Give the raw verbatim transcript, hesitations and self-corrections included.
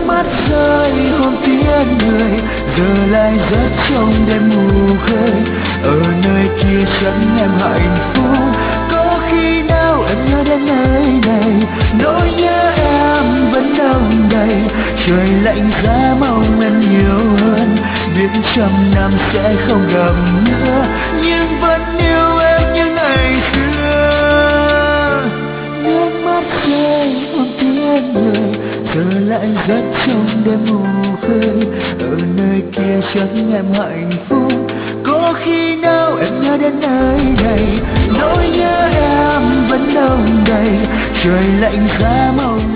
mắt rơi hôm tiếng người giờ lại rất trong đêm mù khơi. Ở nơi kia chẳng em hạnh phúc, có khi nào em nhớ đến nơi này, nỗi nhớ em vẫn đông đầy. Trời lạnh giá mong em nhiều hơn, biết trăm năm sẽ không gặp nữa, nhưng vẫn yêu em như ngày xưa. Nước mắt rơi hôm tiếng người giờ lại rất trong đêm mù khơi. Ở nơi kia chẳng em hạnh phúc, có khi nào em nhớ đến nơi này, nỗi nhớ em vẫn đông đầy. Trời lạnh giá mong